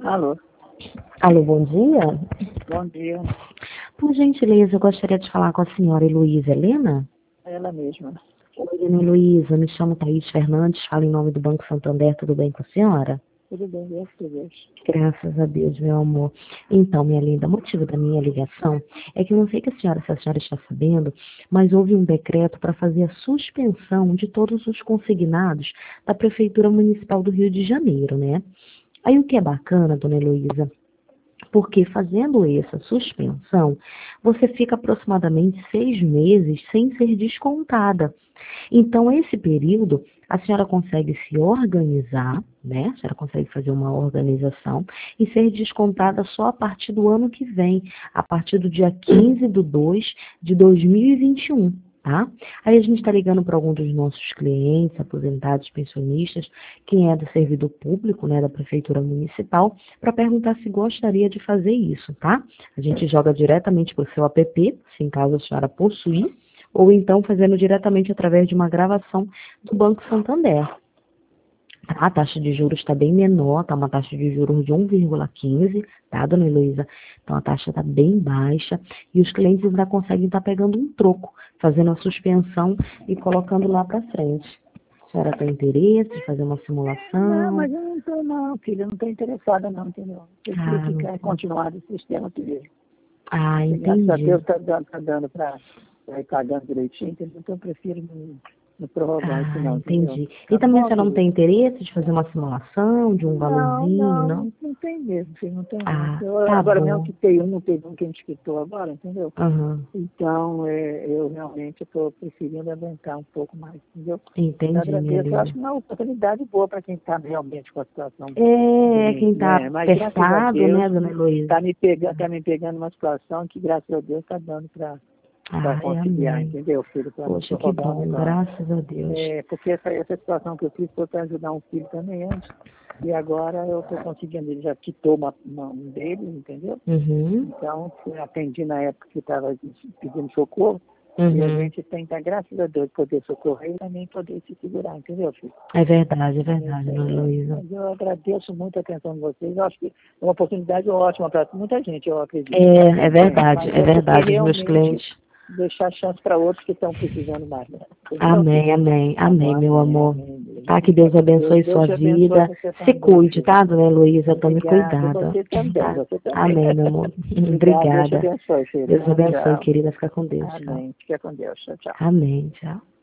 Alô, Alô, bom dia. bom dia. Por gentileza, eu gostaria de falar com a senhora Heloísa Helena. Ela mesma. Oi, dona Heloísa, me chamo Thaís Fernandes, falo em nome do Banco Santander, tudo bem com a senhora? Tudo bem, graças a Deus. Graças a Deus, meu amor. Então, minha linda, o motivo da minha ligação é que eu não sei se a senhora está sabendo, mas houve um decreto para fazer a suspensão de todos os consignados da Prefeitura Municipal do Rio de Janeiro, né? Aí o que é bacana, dona Heloísa, porque fazendo essa suspensão, você fica aproximadamente 6 meses sem ser descontada. Então, esse período, a senhora consegue se organizar, né? A senhora consegue fazer uma organização e ser descontada só a partir do ano que vem, a partir do dia 15/2 de 2021. Tá? Aí a gente está ligando para alguns dos nossos clientes, aposentados, pensionistas, quem é do servidor público, né, da Prefeitura Municipal, para perguntar se gostaria de fazer isso, tá? A gente joga diretamente para o seu app, se em caso a senhora possuir, ou então fazendo diretamente através de uma gravação do Banco Santander. A taxa de juros está bem menor, tá uma taxa de juros de 1,15, tá, dona Heloísa? Então a taxa está bem baixa e os clientes ainda conseguem estar pegando um troco, fazendo a suspensão e colocando lá para frente. A senhora tem interesse de fazer uma Não, simulação? mas eu não estou não, filha, eu não estou interessada não, entendeu? Eu queria Não ficar, sei. continuar no sistema aqui mesmo. E graças a Entendi. Deus está dando para ir pagando direitinho, entendeu? Então eu prefiro não prorrogar isso não, entendeu? Entendi. E Tá também a bom, senhora não filha? tem interesse de fazer uma simulação de um Não, valorzinho, não, não? não tem mesmo, filho, não tem não. Tá Agora mesmo bom. que teve um que a gente quitou agora, entendeu? Aham. Então, eu realmente estou preferindo aguentar um pouco mais, entendeu? Eu Entendi, minha agradeço, eu acho linda. que é uma oportunidade boa para quem está realmente com a situação Quem ruim, tá né? Mas graças a apertado, Deus, né, dona Heloísa? tá me pegando uma situação que graças a Deus está dando para Ai, conciliar, amém. entendeu, filho? Para não Poxa, que prorrogar o bom, negócio. graças a Deus. Porque essa situação que eu fiz foi para ajudar um filho também antes, e agora eu estou conseguindo, ele já quitou um deles, entendeu? Uhum, Então, eu atendi na época que estava pedindo socorro, e a uhum. gente tenta, graças a Deus, poder socorrer e também poder se segurar, entendeu, filho? É verdade, dona Heloísa. Mas eu agradeço muito a atenção de vocês. Eu acho que é uma oportunidade ótima para muita gente, eu acredito. É Mas é é porque verdade, os meus realmente clientes. deixar chance para outros que estão precisando mais. Né? Entendeu, filho? Amém, amém, Tá bom, amém, meu amém, amor. amém. Deus. Tá, que Deus abençoe Deus sua te abençoe vida. você Se também, cuide, filho. tá, dona Heloísa? Tome Obrigado. cuidado. Você também, Tá? você também. Amém, meu amor. Obrigado. Deus te Obrigada. abençoe, filho. Deus abençoe, Tchau. querida. Fica com Deus. Tchau. Amém. Fica com Deus. Tchau, tchau. Amém. Tchau.